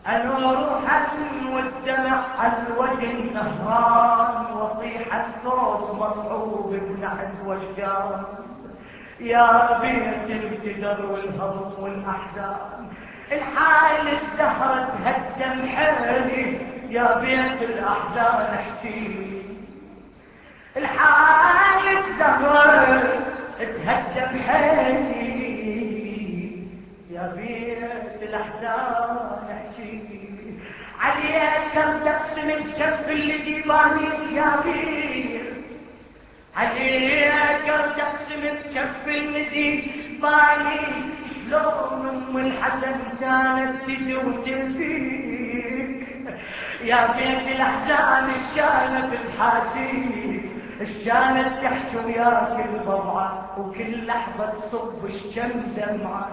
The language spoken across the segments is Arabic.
الروح والدمع الوجه نهران، وصيحة صوت مصعوب بنحت واشجار. يا بيت الكدر والهم والأحزان، الحال الزهرة تهدم حالي. يا بيت الأحزان احكيلي، الحال الزهرة تهدم حالي. يا بيت الأحزان احكيلي، عليك تقسم الكف اللي ديواني. يا بيت عليك تقسم الكف اللي ديواني، شلون ام الحسن كانت تجي وتنفيك. يا بيت الاحزان الشانت الحاجي، الشانت تحكي وياك البضعه، وكل لحظه تصب الشم دمعه.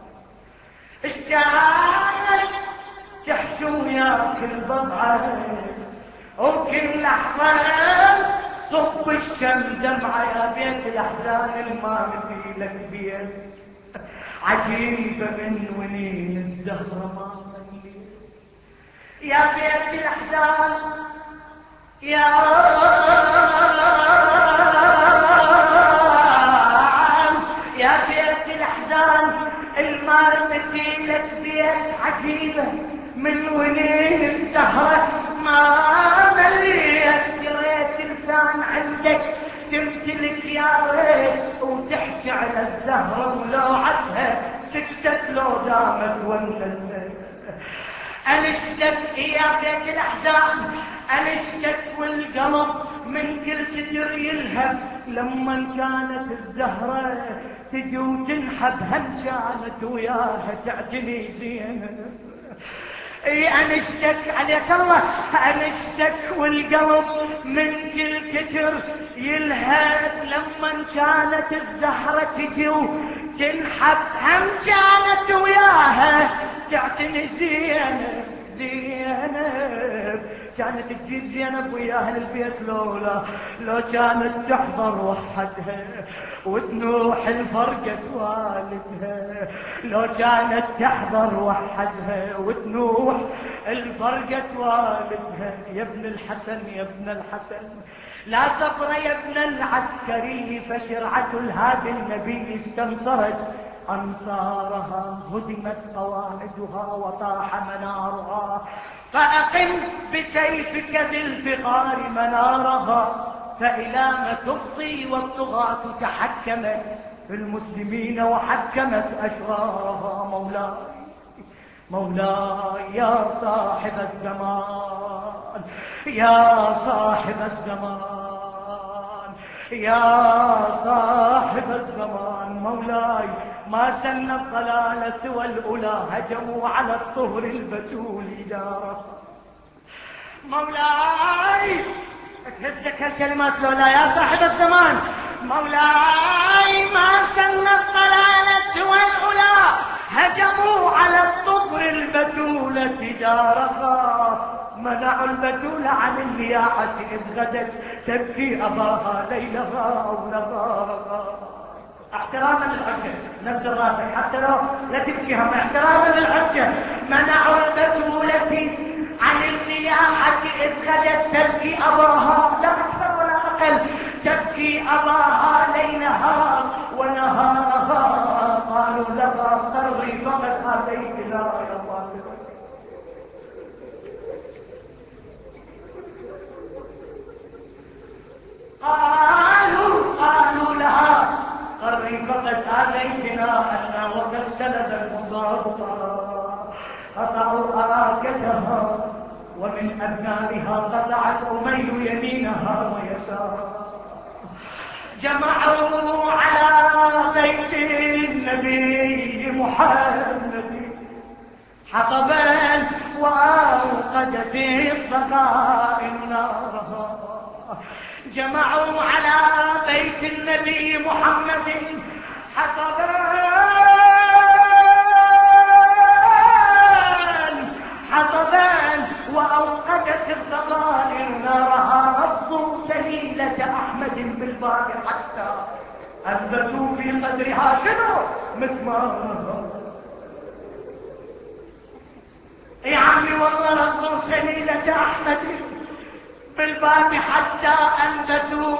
الشانت تحكي وياك البضعه، وكل لحظه صب الشم دمعه. يا بيت الاحزان الما في لك بيت، عجيبه من ونين الزهره ما مليت. يا بيت الاحزان يا بيت الاحزان المار في لك بيت، عجيبه من ونين الزهره ما مليت. يا ريت لسان عندك تمتلك، يا ريت وتحكي على الزهره ولوعتها سكتت لو دامت وانفلت. انشتك يا بيت الاحزان، انشتك والقلب من كل كدر يلهب. لما كانت الزهره تجي وتنحب، هم كانت وياها تعتني زينه. اي انشتك عليك الله، انشتك والقلب من كل كتر يلهب. لما كانت الزهرة تجي وتنحب، هم كانت وياها تعتني زينب. زينب كانت تجيب زينب وياها للبيت، لو كانت تحضر وحدها وتنوح الفرقة والدها. لو كانت تحضر وحدها وتنوح الفرقة والدها. يا ابن الحسن يا ابن الحسن، لا صبر يا ابن العسكري، فشرعة الهادي النبي استنصرت أنصارها، هدمت قواعدها وطاح منارها. فأقم بسيفك ذي الفقار منارها، فإلى ما تفضي والطغاة تحكمت في المسلمين وحكمت أشرارها. مولاي مولاي يا صاحب الزمان، يا صاحب الزمان، يا صاحب الزمان. مولاي ما سن الضلال سوى الأولى، هجموا على الطهر البتول داره. مولاي تهزك هالكلمات لولا يا صاحب الزمان. مولاي ما سن الضلال سوى الأولى، هجموا على الطهر البتولة دارها. منعوا البتول عن النياحة إذ غدت تبكي أباها ليلها أو نهارها. احتراما للحجة، نزل راسك حتى لو لا تبكيها، احتراما للحجة. منعوا البتولة عن النياحة إذ غدت تبكي أباها، لا أكثر ولا أقل، تبكي أباها ليلها ونهارها. قالوا لها قري فقد آتيتنا يا الله. قالوا لها قري فقد آتيتنا أنا، وقد سلب المصاب قطعوا أراكتها، ومن أبنائها قطعت أمي يمينها ويسارها. جمعوا على بيت النبي محمد حطبا، وأوقدت الضغائن نارها. جمعوا على بيت النبي محمد حطبا، وأوقدت الضغائر نارها. ربوا سليلة أحمد بالبار حتى أثبتوا في صدرها شنو؟ مسمارها. يا عمي والله نظر سليلة أحمد بالباب حتى أنبتوا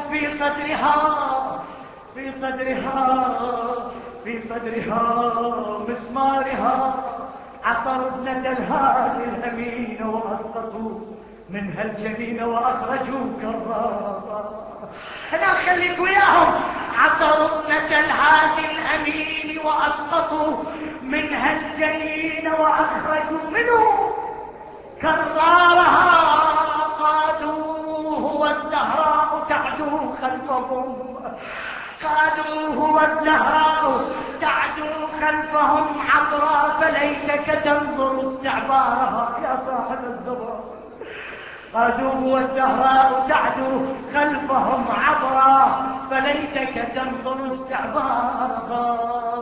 في صدرها مسمارها، عصروا ابنة الهادي الأمين وأسقطوا منها الجنين وأخرجوا كرارا. أنا خليك وياهم. عصروا ابنة الهادي الأمين وأسقطوا منها الجنين وأخرجوا منه كرارها. قادوه والزهراء تعدو خلفهم، قادوه والزهراء تعدو خلفهم عبرا، فليتك تنظر استعبارها يا صاحب الزبر. قادوه والزهراء تعدو خلفهم عبرا، فليتك تنظر استعبارها.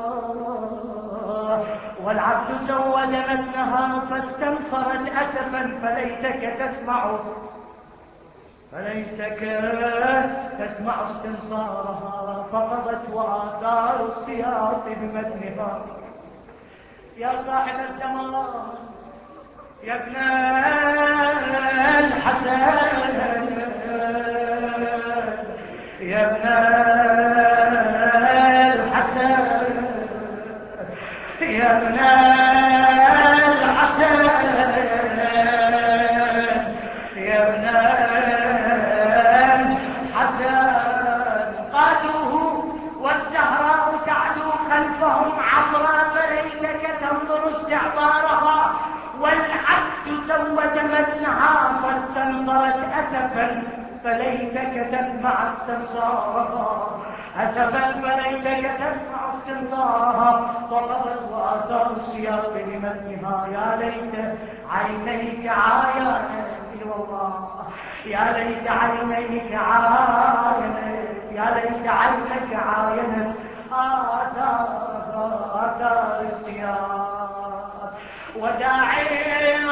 والعبد زود متنها فاستنصرت أسفا، فليتك تسمع استنصارها. فقضت وآثار السياط بمتنها. يا صاحب الزمان يا ابن الحسن، يا ابن الحسن، يا ابن الحسن، يا ابن الحسن. قادوه والزهراء تعدو خلفهم عبرا، فليتك تنظر استعبارها. والعبد زود متنها فاستنظرت أسفا، فليتك تسمع استنصارها. أسفا فليتك تسمع استنصارها. فقضت وآثار السياق بمتنها. يا ليت عينيك عاينت، والله يا ليت عينيك عاينت، يا ليت عينك عاينت آثار السياق. وداعي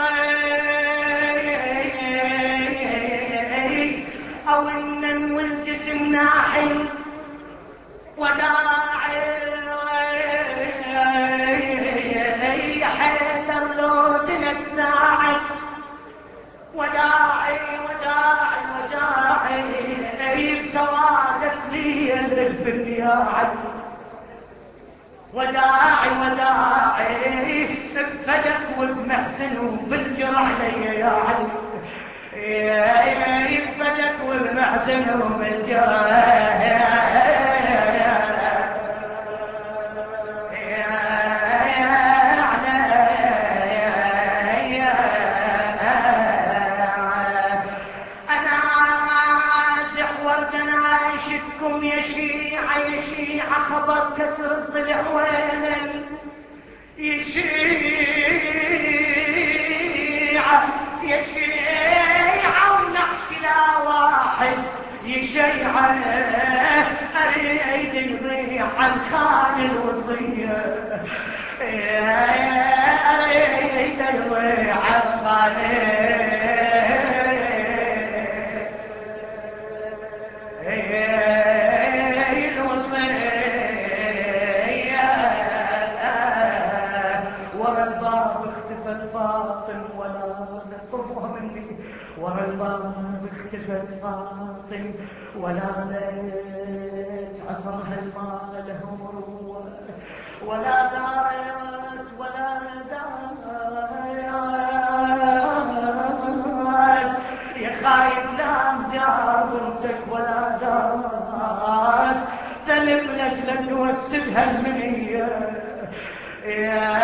أو إن والجسم ناحي، وداعي حيدر لو تنساعد، وداعي بسوادك لي بالنياعد، وداعي بفدك وبمحسن وبالجرح لي يا علي، بفدك وبمحسن وبالجرح. يا شيعة خبر كسر الضلع وين يا شيعة ونحش لا واحد يشيعة، أريد يضيع الخان الوصية، أريد يضيع الخان ورا الباب اختفت فاطم ولا ليت عصرها الماء له مروة، ولا دارت يا خايف لا جار بنتك ولا دارت تلم لك توسدها المنية. يا